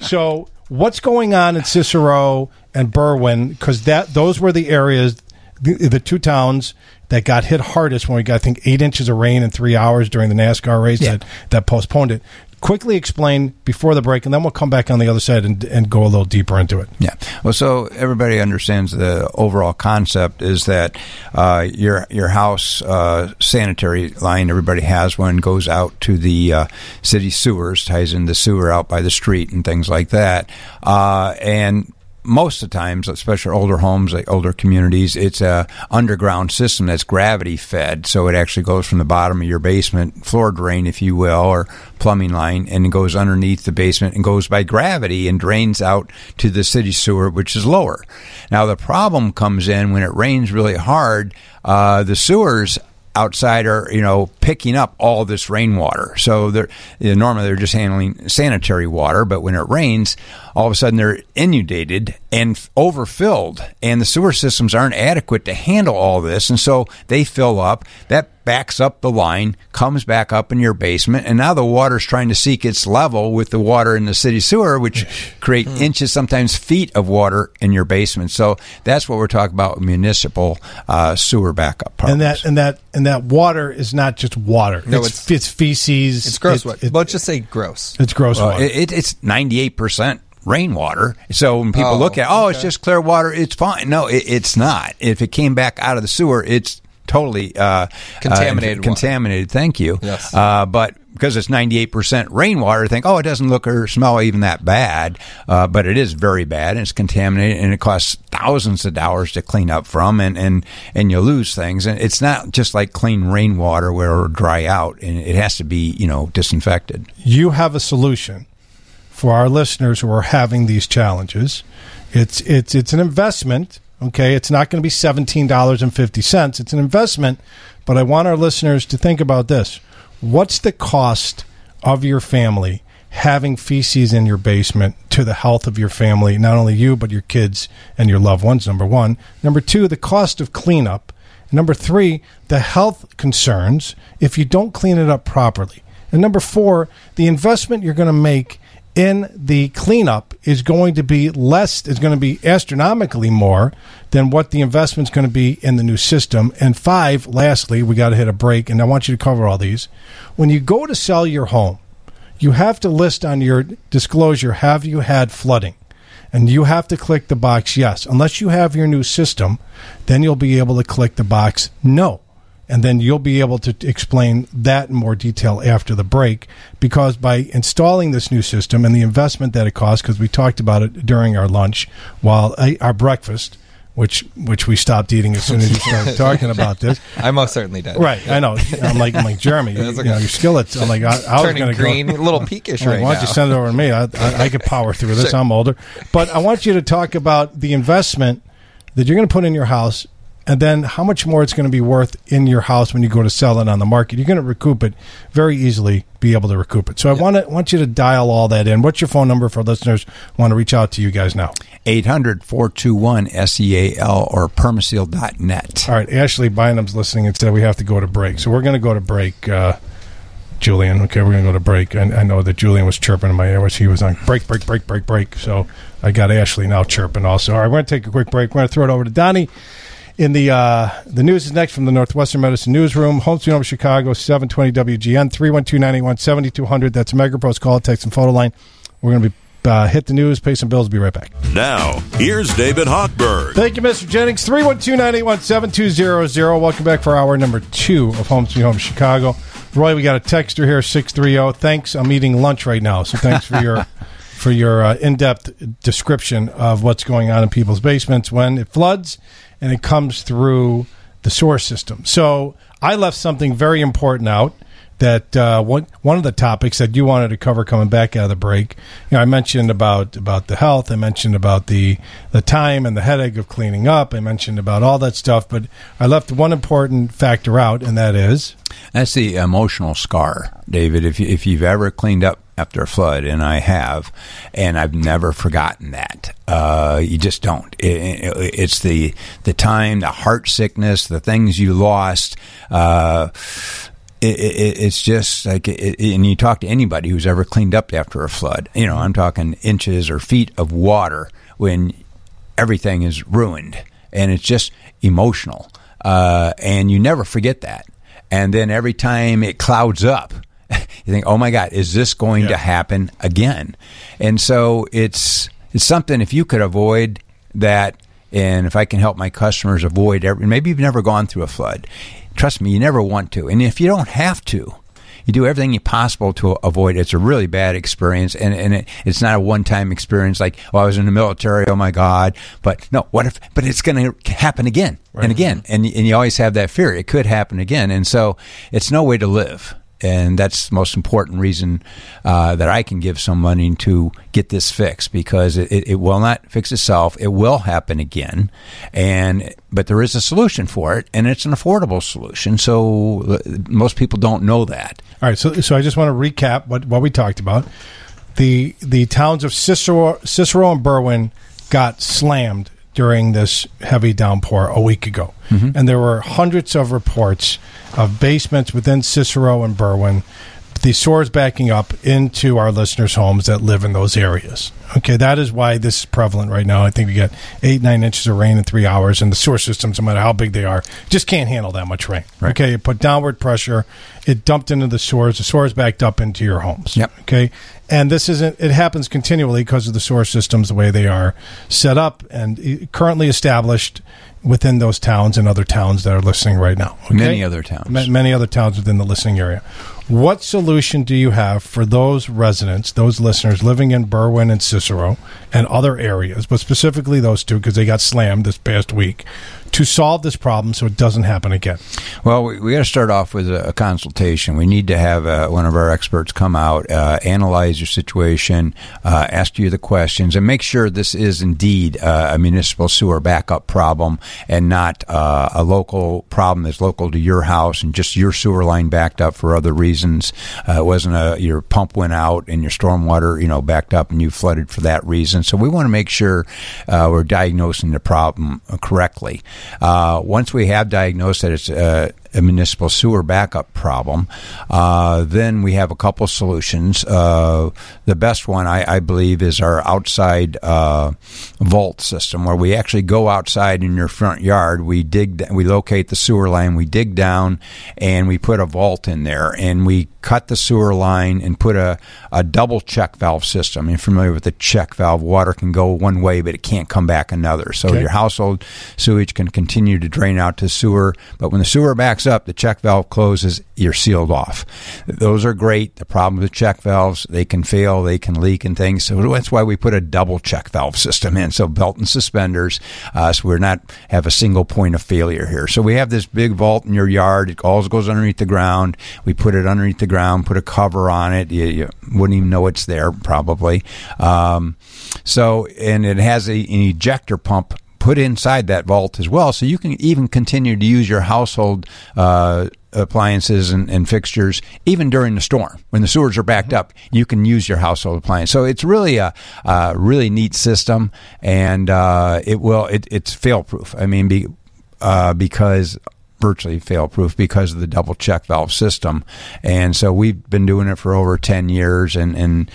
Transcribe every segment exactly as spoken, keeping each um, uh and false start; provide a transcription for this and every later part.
So what's going on in Cicero and Berwyn? Because that those were the areas, the, the two towns that got hit hardest when we got, I think, eight inches of rain in three hours during the NASCAR race yeah. that, that postponed it. Quickly explain before the break, and then we'll come back on the other side and, and go a little deeper into it. Yeah. Well, so everybody understands the overall concept is that uh, your your house uh, sanitary line, everybody has one, goes out to the uh, city sewers, ties in the sewer out by the street and things like that. Uh, and most of the times, especially older homes, like older communities, it's a underground system that's gravity fed. So it actually goes from the bottom of your basement floor drain, if you will, or plumbing line, and it goes underneath the basement and goes by gravity and drains out to the city sewer, which is lower. Now, the problem comes in when it rains really hard. Uh, the sewers outside are, you know, picking up all this rainwater. So they're you know, normally they're just handling sanitary water, but when it rains, all of a sudden they're inundated and overfilled, and the sewer systems aren't adequate to handle all this, and so they fill up. That backs up the line, comes back up in your basement, and now the water's trying to seek its level with the water in the city sewer, which create mm. inches, sometimes feet of water in your basement. So that's what we're talking about with municipal uh, sewer backup problems. And that and that and that water is not just water. No, it's it's, it's feces. It's gross. It, it, Let's just say gross. It's gross well, water. It, it's ninety-eight percent rainwater. So when people oh, look at, oh, okay. it's just clear water, it's fine. No, it, it's not. If it came back out of the sewer, it's totally uh, contaminated. Uh, contaminated. Thank you. Yes. Uh, but because it's ninety-eight percent rainwater, I think, oh, it doesn't look or smell even that bad. Uh, but it is very bad, and it's contaminated, and it costs thousands of dollars to clean up from, and, and, and you lose things. And it's not just like clean rainwater where it'll dry out, and it has to be, you know, disinfected. You have a solution for our listeners who are having these challenges. It's it's it's an investment. Okay, it's not going to be seventeen dollars and fifty cents. It's an investment, but I want our listeners to think about this. What's the cost of your family having feces in your basement to the health of your family, not only you, but your kids and your loved ones, number one. Number two, the cost of cleanup. Number three, the health concerns if you don't clean it up properly. And number four, the investment you're going to make in the cleanup is going to be less, is going to be astronomically more than what the investment's going to be in the new system. And five, lastly, we got to hit a break, and I want you to cover all these. When you go to sell your home, you have to list on your disclosure, have you had flooding? And you have to click the box yes. Unless you have your new system, then you'll be able to click the box no. And then you'll be able to explain that in more detail after the break, because by installing this new system and the investment that it costs, because we talked about it during our lunch, while I, our breakfast, which which we stopped eating as soon as you started talking about this. I most certainly did. Right, I know. I'm like, I'm like Jeremy, you, you know, your skillets. I'm like, I, I was going to go. Green, a little peakish like, right why don't now. you send it over to me? I, I, I could power through this. Sure. I'm older. But I want you to talk about the investment that you're going to put in your house, and then how much more it's going to be worth in your house when you go to sell it on the market. You're going to recoup it very easily, be able to recoup it. So I yep. want to want you to dial all that in. What's your phone number for listeners who want to reach out to you guys now? eight hundred, four two one, S E A L or permaseal dot net. All right, Ashley Bynum's listening and said we have to go to break. So we're going to go to break, uh, Julian. Okay, we're going to go to break. I, I know that Julian was chirping in my ear as he was on break, break, break, break, break. So I got Ashley now chirping also. All right, we're going to take a quick break. We're going to throw it over to Donnie. In the uh, the news is next from the Northwestern Medicine Newsroom. Home Sweet Home Chicago, seven twenty W G N, three one two, nine eight one, seven two zero zero. That's a MegaPro's call, text, and photo line. We're going to be uh, hit the news, pay some bills, be right back. Now, here's David Hochberg. Thank you, Mister Jennings. three one two, nine eight one, seven two zero zero. Welcome back for hour number two of Home Sweet Home Chicago. Roy, we got a texter here, six three zero. Thanks. I'm eating lunch right now, so thanks for your for your uh, in-depth description of what's going on in people's basements when it floods and it comes through the sewer system. So I left something very important out that uh, one one of the topics that you wanted to cover coming back out of the break. You know, I mentioned about, about the health. I mentioned about the the time and the headache of cleaning up. I mentioned about all that stuff, but I left one important factor out, and that is? That's the emotional scar, David. If you, if you've ever cleaned up after a flood, and I have, and I've never forgotten that. Uh, you just don't. It, it, it's the the time, the heart sickness, the things you lost. Uh, It, it, it's just like, it, and you talk to anybody who's ever cleaned up after a flood. You know, I'm talking inches or feet of water when everything is ruined, and it's just emotional. Uh, and you never forget that. And then every time it clouds up, you think, "Oh my God, is this going yeah. to happen again?" And so it's it's something. If you could avoid that, and if I can help my customers avoid every, maybe you've never gone through a flood. Trust me, you never want to. And if you don't have to, you do everything possible to avoid it. It's a really bad experience, and, and it, it's not a one-time experience like, oh, I was in the military, oh, my God. But no, what if? But it's going to happen again right. and again, and, and you always have that fear. It could happen again, and so it's no way to live. And that's the most important reason uh, that I can give some money to get this fixed, because it, it will not fix itself. It will happen again, and but there is a solution for it, and it's an affordable solution. So most people don't know that. All right, so so I just want to recap what, what we talked about. The the towns of Cicero, Cicero and Berwyn got slammed during this heavy downpour a week ago. Mm-hmm. And there were hundreds of reports of basements within Cicero and Berwyn, the sewers backing up into our listeners' homes that live in those areas. Okay, that is why this is prevalent right now. I think we get eight, nine inches of rain in three hours, and the sewer systems, no matter how big they are, just can't handle that much rain. Right. Okay, it put downward pressure, it dumped into the sewers, the sewers backed up into your homes. Yep. Okay, and this isn't, it happens continually because of the sewer systems, the way they are set up and currently established within those towns and other towns that are listening right now. Okay? Many other towns. Ma- many other towns within the listening area. What solution do you have for those residents, those listeners living in Berwyn and Cicero and other areas, but specifically those two because they got slammed this past week, to solve this problem so it doesn't happen again? Well, we, we got to start off with a, a consultation. We need to have uh, one of our experts come out, uh, analyze your situation, uh, ask you the questions, and make sure this is indeed uh, a municipal sewer backup problem and not uh, a local problem that's local to your house and just your sewer line backed up for other reasons. Uh, it wasn't a, your pump went out and your stormwater, you know, backed up and you flooded for that reason. So we want to make sure uh, we're diagnosing the problem correctly. Uh, once we have diagnosed that it's uh, a municipal sewer backup problem, uh, then we have a couple solutions. Uh, the best one, I, I believe, is our outside uh, vault system, where we actually go outside in your front yard. We dig, we locate the sewer line, we dig down, and we put a vault in there, and we cut the sewer line and put a, a double check valve system. You're familiar with the check valve. Water can go one way, but it can't come back another. So okay. Your household sewage can continue to drain out to sewer, but when the sewer backs up, the check valve closes, you're sealed off. Those are great. The problem with check valves, they can fail, they can leak and things. So that's why we put a double check valve system in. So belt and suspenders, uh, so we're not have a single point of failure here. So we have this big vault in your yard. It all goes underneath the ground. We put it underneath the ground, put a cover on it. You, you wouldn't even know it's there probably. Um, so, and it has a, an ejector pump put inside that vault as well, so you can even continue to use your household uh, appliances and, and fixtures even during the storm. When the sewers are backed up, you can use your household appliance. So it's really a, a really neat system, and uh, it will it, it's fail-proof. I mean, be, uh, because virtually fail-proof because of the double check valve system. And so we've been doing it for over ten years, and, and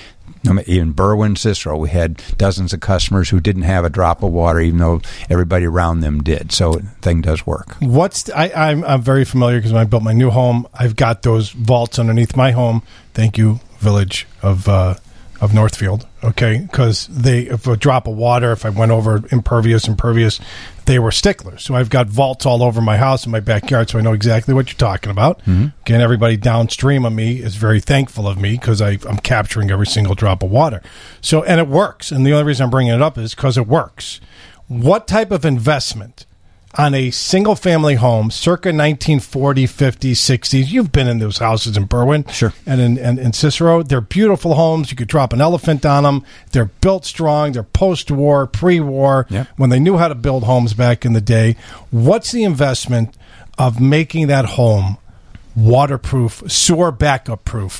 in Berwyn, Cicero, we had dozens of customers who didn't have a drop of water, even though everybody around them did. So the thing does work. What's the, I, I'm, I'm very familiar because when I built my new home, I've got those vaults underneath my home. Thank you, Village of uh, of Northfield. Okay, because they if a drop of water, if I went over impervious, impervious, they were sticklers. So I've got vaults all over my house and my backyard, so I know exactly what you're talking about. Mm-hmm. Okay, and everybody downstream of me is very thankful of me because I'm capturing every single drop of water. So, and it works. And the only reason I'm bringing it up is because it works. What type of investment on a single-family home circa nineteen forty, fifty, sixties? You've been in those houses in Berwyn sure. and in, and in Cicero. They're beautiful homes. You could drop an elephant on them. They're built strong. They're post-war, pre-war, yep. when they knew how to build homes back in the day. What's the investment of making that home waterproof, sewer backup-proof,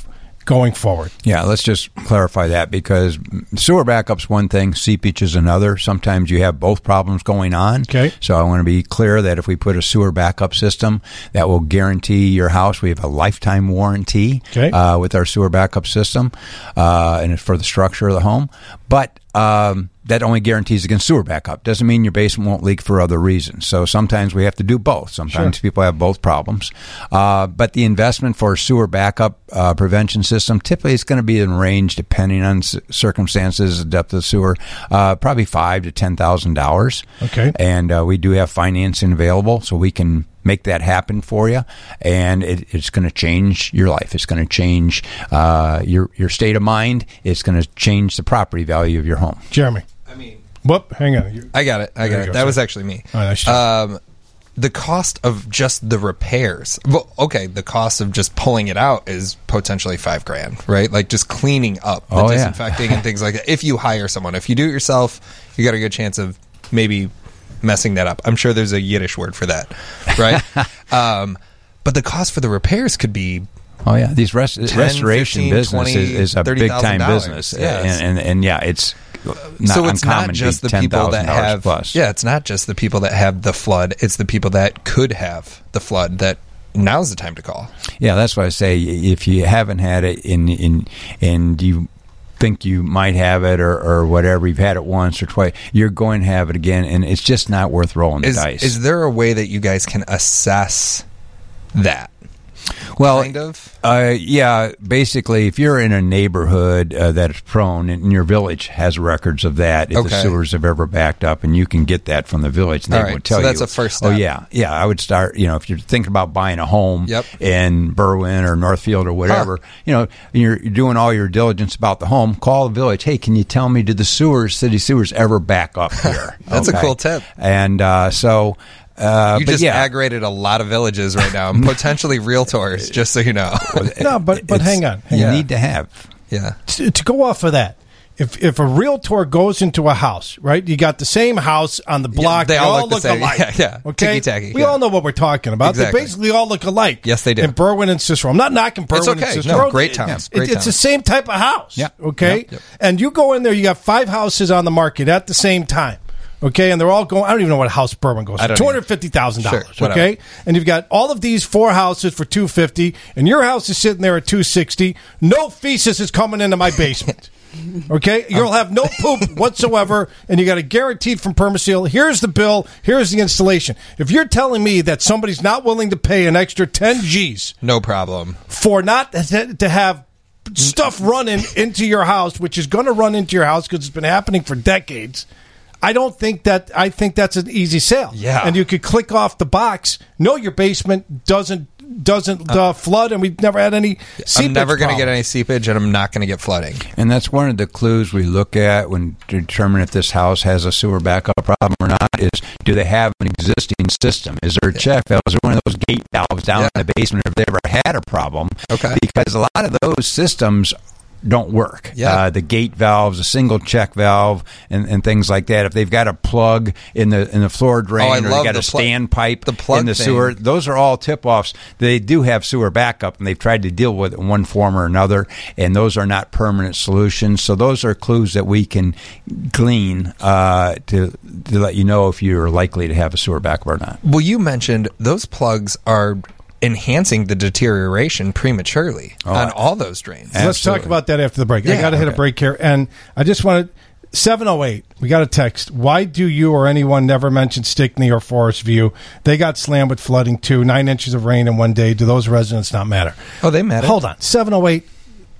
going forward. Yeah, let's just clarify that, because sewer backup's one thing, seepage is another. Sometimes you have both problems going on. Okay. So I want to be clear that if we put a sewer backup system, that will guarantee your house. We have a lifetime warranty okay. uh, with our sewer backup system, uh, and it's for the structure of the home. But um, that only guarantees against sewer backup. Doesn't mean your basement won't leak for other reasons. So sometimes we have to do both. Sometimes sure. people have both problems. Uh, but the investment for a sewer backup uh, prevention system, typically it's going to be in range, depending on c- circumstances, the depth of the sewer, uh, probably five to ten thousand dollars. Okay. And uh, we do have financing available, so we can make that happen for you, and it, it's going to change your life. It's going to change uh, your your state of mind. It's going to change the property value of your home. Jeremy. I mean, whoop, hang on. You, I got it. I There got you it. go, That sir. was actually me. Oh, nice job. Um, the cost of just the repairs. Well, okay, the cost of just pulling it out is potentially five grand, right? Like just cleaning up, the Oh, yeah. disinfecting and things like that. If you hire someone, if you do it yourself, you got a good chance of maybe messing that up. I'm sure there's a Yiddish word for that, right? um, but the cost for the repairs could be Oh yeah, these rest, restoration fifteen, business twenty, is, is a thirty big thousand time dollars. business, Yes. and, and and yeah, it's not so it's uncommon not just to the be people that ten thousand dollars have plus. yeah it's not just the people that have the flood, it's the people that could have the flood that now's the time to call. Yeah, that's why I say if you haven't had it in in and you think you might have it or, or whatever, you've had it once or twice, you're going to have it again, and it's just not worth rolling Is, the dice. is there a way that you guys can assess that? Well, kind of. Uh, yeah, basically, if you're in a neighborhood uh, that is prone, and your village has records of that, if the Okay. sewers have ever backed up, and you can get that from the village, and they All right, would tell so that's you. a first Oh step. yeah, yeah. I would start. You know, if you're thinking about buying a home Yep. in Berwyn or Northfield or whatever, you know, you're, you're doing all your diligence about the home. Call the village. Hey, can you tell me, did the sewers, city sewers, ever back up here? That's a cool tip. And uh, so. Uh, You but just yeah. aggravated a lot of villages right now, and potentially realtors, just so you know. no, but but It's- hang on. Hang you on. need to have. Yeah. to, to go off of that, if if a realtor goes into a house, right? You got the same house on the block. they all look the look same. alike. Yeah, yeah. Okay, Ticky-tacky, we yeah. all know what we're talking about. Exactly. They basically all look alike. Yes, they do. In Berwyn and Cicero, I'm not knocking Berwyn It's okay. and Cicero. No, great It- towns. it- Great it's the towns. same type of house. Yeah. Okay. Yep, yep. And you go in there, you got five houses on the market at the same time. Okay, and they're all going. I don't even know what a house Berwyn goes I for. don't Two hundred fifty thousand dollars. Sure, Okay, whatever. and you've got all of these four houses for two fifty, and your house is sitting there at two sixty. No feces is coming into my basement. Okay, you'll have no poop whatsoever, and you got it guaranteed from Permaseal. Here's the bill. Here's the installation. If you're telling me that somebody's not willing to pay an extra ten G's No problem. for not to have stuff running into your house, which is going to run into your house because it's been happening for decades, I don't think that. I think that's an easy sale. Yeah. And you could click off the box. No, your basement doesn't doesn't uh, flood, and we've never had any seepage I'm never going to problem. get any seepage, and I'm not going to get flooding. And that's one of the clues we look at when to determine if this house has a sewer backup problem or not is, do they have an existing system? Is there a check valve? Is there one of those gate valves down Yeah. in the basement if they ever had a problem? Okay. Because a lot of those systems don't work. Yeah. Uh, the gate valves, a single check valve, and, and things like that. If they've got a plug in the in the floor drain, Oh, I or love they've got the a plug- standpipe the plug in the thing. sewer, those are all tip-offs. They do have sewer backup, and they've tried to deal with it in one form or another, and those are not permanent solutions. So those are clues that we can glean uh, to, to let you know if you're likely to have a sewer backup or not. Well, you mentioned those plugs are enhancing the deterioration prematurely Oh, on I- all those drains. Let's Absolutely. talk about that after the break. I Yeah, got to hit a okay. break here, and I just wanted seven oh eight. We got a text. Why do you or anyone never mention Stickney or Forest View? They got slammed with flooding too. Nine inches of rain in one day. Do those residents not matter? Oh, they matter. Hold on, seven oh eight.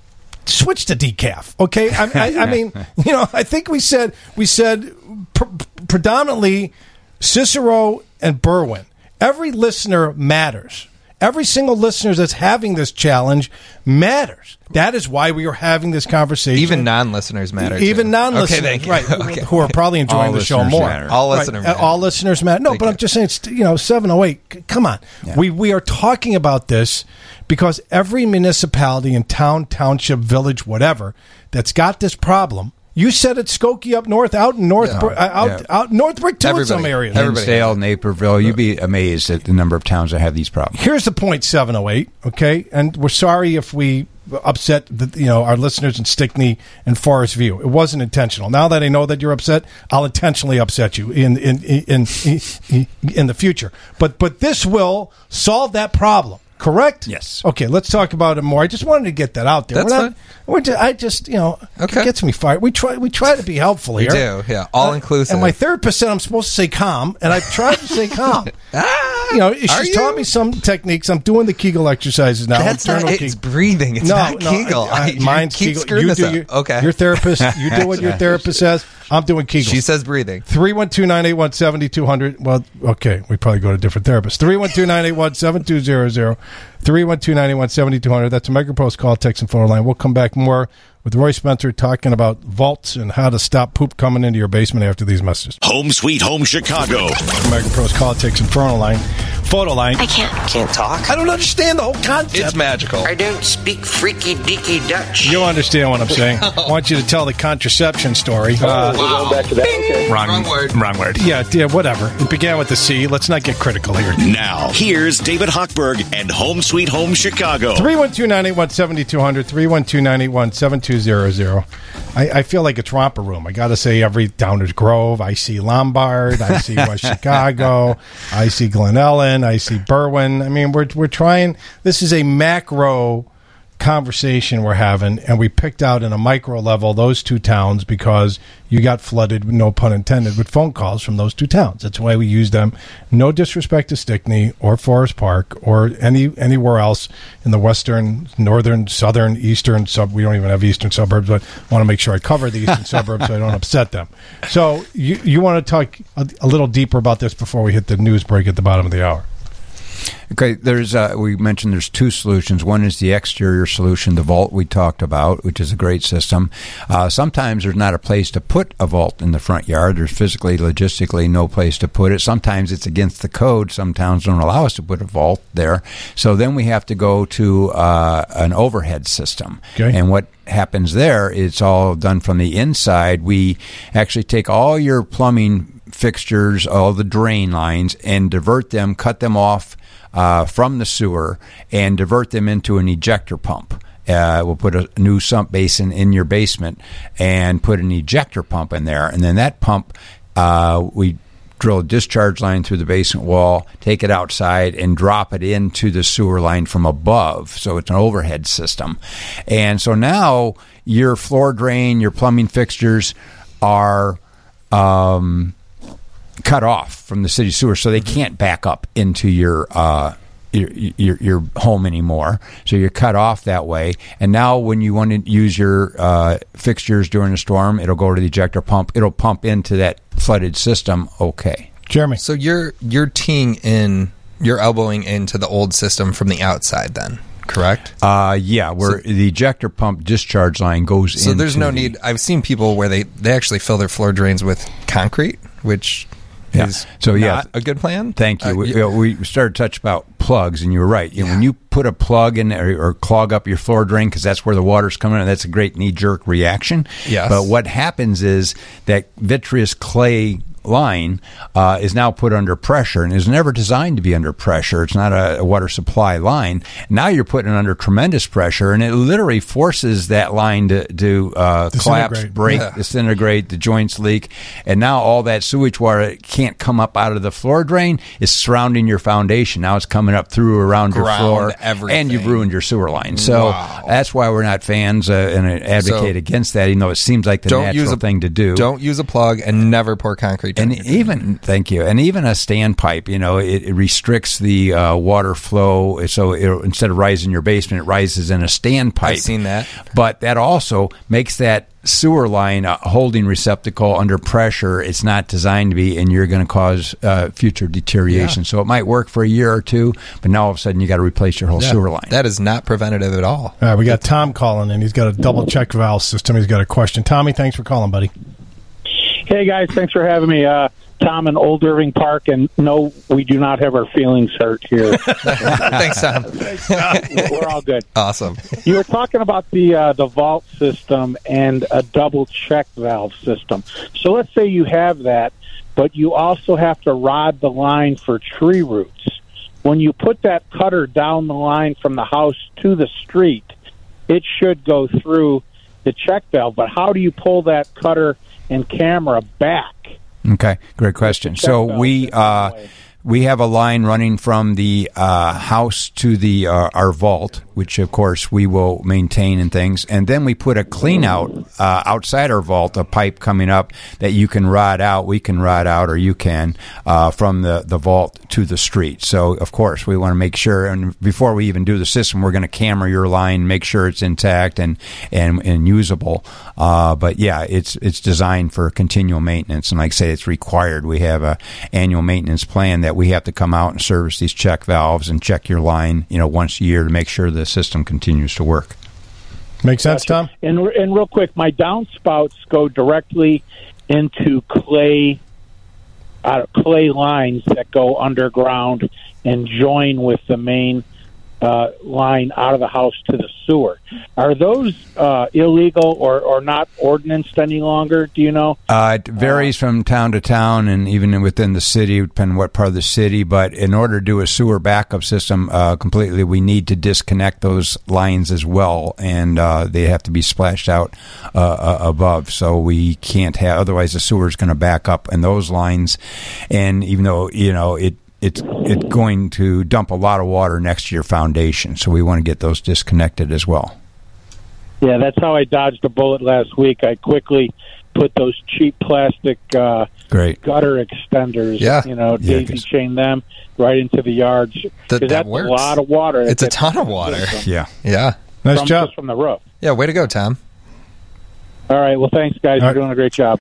Switch to decaf, okay? I, I, I mean, you know, I think we said we said pr- predominantly Cicero and Berwyn. Every listener matters. Every single listener that's having this challenge matters. That is why we are having this conversation. Even non-listeners matter. Even too. non-listeners, Okay, thank you. right? Okay. Who are probably enjoying All the show listeners more. matter. All Right. listeners Uh, matter. All listeners matter. No, Thank but you. I'm just saying, it's, you know, seven oh eight. C- Come on, Yeah. we we are talking about this because every municipality in town, township, village, whatever that's got this problem. You said it's Skokie up north, out in North, Yeah. Br- uh, out Yeah. out North Brick too in Everybody. some areas. Everybody Hinsdale, has it. Naperville, you'd be amazed at the number of towns that have these problems. Here's the point, seven oh eight, okay? And we're sorry if we upset the, you know our listeners in Stickney and Forest View. It wasn't intentional. Now that I know that you're upset, I'll intentionally upset you in in in in, in the future. But but this will solve that problem. Correct? Yes. Okay, let's talk about it more. I just wanted to get that out there. That's we're not, fine. We're just, I just, you know, Okay. it gets me fired. We try we try to be helpful We here. do, yeah. All inclusive. And my therapist said I'm supposed to say calm, and I've tried to say calm. Ah, You know, are she's you? taught me some techniques. I'm doing the Kegel exercises now. That's not, internal it's Kegel. breathing. It's no, not no, Kegel. I, I, I, mine's keep Kegel. screwing You this do up. your, Okay. Your therapist, you do what your therapist says. I'm doing Kegel. She says breathing. three one two, nine eight one, seven two zero zero. Well, okay, we probably go to different therapists. three one two, nine eight one, seven two zero zero. three one two, nine eight one, seven two zero zero. That's a MegaPost call, text, and phone line. We'll come back more with Roy Spencer talking about vaults and how to stop poop coming into your basement after these messages. Home Sweet Home Chicago. MegaPost call, text, and phone line. Photo line. I can't. Can't talk? I don't understand the whole concept. It's magical. I don't speak freaky deaky Dutch. You'll understand what I'm saying. I want you to tell the contraception story. Uh, We're going back to that. Okay. Wrong, Wrong word. Wrong word. yeah, yeah, whatever. It began with the C. Let's not get critical here. Now, here's David Hochberg and Home Sweet Home Chicago. three one two, nine eight one, seven two zero zero. three one two, nine eight one, seven two zero zero. I, I feel like it's romper room. I got to say, every Downers Grove, I see Lombard, I see West Chicago, I see Glen Ellen, I see Berwyn. I mean, we're we're trying. This is a macro conversation we're having, and we picked out in a micro level those two towns because you got flooded, no pun intended, with phone calls from those two towns. That's why we use them. No disrespect to Stickney or Forest Park or any anywhere else in the western, northern, southern, eastern sub. We don't even have eastern suburbs, but I want to make sure I cover the eastern suburbs so I don't upset them. So you you want to talk a, a little deeper about this before we hit the news break at the bottom of the hour. Okay, there's uh, we mentioned there's two solutions. One is the exterior solution, the vault we talked about, which is a great system. Uh, sometimes there's not a place to put a vault in the front yard. There's physically, logistically, no place to put it. Sometimes it's against the code. Some towns don't allow us to put a vault there. So then we have to go to uh, an overhead system. Okay. And what happens there, it's all done from the inside. We actually take all your plumbing fixtures, all the drain lines, and divert them, cut them off uh, from the sewer, and divert them into an ejector pump. Uh, we'll put a new sump basin in your basement and put an ejector pump in there. And then that pump, uh, we drill a discharge line through the basement wall, take it outside, and drop it into the sewer line from above. So it's an overhead system. And so now your floor drain, your plumbing fixtures are um, cut off from the city sewer, so they can't back up into your uh, your, your your home anymore. So you're cut off that way. And now when you want to use your uh, fixtures during a storm, it'll go to the ejector pump. It'll pump into that flooded system. Okay. Jeremy. So you're you're teeing in, you're elbowing into the old system from the outside then, correct? Uh, yeah, where the ejector pump discharge line goes in. So there's no the, need. I've seen people where they, they actually fill their floor drains with concrete, which Yeah. is So, yeah. not a good plan. Thank you. Uh, we, yeah. we started to touch about plugs, and you were right. You know, Yeah. when you put a plug in or, or clog up your floor drain because that's where the water's coming in, that's a great knee-jerk reaction. Yes. But what happens is that vitreous clay line uh, is now put under pressure and is never designed to be under pressure. It's not a, a water supply line. Now you're putting it under tremendous pressure, and it literally forces that line to, to uh, collapse, Disintegrate. break, Yeah. disintegrate, the joints leak, and now all that sewage water can't come up out of the floor drain. It's surrounding your foundation. Now it's coming up through around your Ground floor, everything. and you've ruined your sewer line. So Wow. that's why we're not fans uh, and advocate So against that, even though it seems like the Don't natural use a thing to do. Don't use a plug and never pour concrete down And your even, thank you, and even a standpipe, you know, it, it restricts the uh, water flow. So it, instead of rising in your basement, it rises in a standpipe. I've seen that. But that also makes that sewer line a holding receptacle under pressure. It's not designed to be, and you're going to cause uh, future deterioration. Yeah. So it might work for a year or two, but now all of a sudden you got to replace your whole Yeah. sewer line. That is not preventative at all. All right, we got Tom calling, and he's got a double check valve system. He's got a question. Tommy, thanks for calling, buddy. Hey, guys, thanks for having me. Uh, Tom in Old Irving Park, and no, we do not have our feelings hurt here. Thanks, Tom. We're all good. Awesome. You were talking about the uh, the vault system and a double check valve system. So let's say you have that, but you also have to rod the line for tree roots. When you put that cutter down the line from the house to the street, it should go through the check valve. But how do you pull that cutter and camera back? Okay, great question. So we uh, we have a line running from the uh, house to the uh, our vault, which of course we will maintain and things, and then we put a clean out uh, outside our vault, a pipe coming up that you can rod out. We can rod out, or you can uh, from the, the vault to the street. So of course we want to make sure, and before we even do the system, we're going to camera your line, make sure it's intact and and, and usable. Uh, but yeah, it's it's designed for continual maintenance, and like I say, it's required. We have a annual maintenance plan that we have to come out and service these check valves and check your line, you know, once a year to make sure the system continues to work. Make sense, Gotcha. Tom? And and real quick, my downspouts go directly into clay uh, clay lines that go underground and join with the main uh, line out of the house to the sewer. Are those uh, illegal or, or not ordinanced any longer? Do you know? Uh, it varies uh, from town to town and even within the city, depending on what part of the city. But in order to do a sewer backup system uh, completely, we need to disconnect those lines as well, and uh, they have to be splashed out uh, uh, above. So we can't have, otherwise the sewer is going to back up in those lines. And even though, you know, it It's it's going to dump a lot of water next to your foundation, so we want to get those disconnected as well. Yeah, that's how I dodged a bullet last week. I quickly put those cheap plastic uh, Great. gutter extenders, Yeah. you know, Yeah, daisy chain them right into the yards. That- that that's works. a lot of water. It's a That's ton of water. Yeah. Yeah. Nice from, job. just from the roof. Yeah, way to go, Tom. All right, well, thanks, guys. All You're right. doing a great job.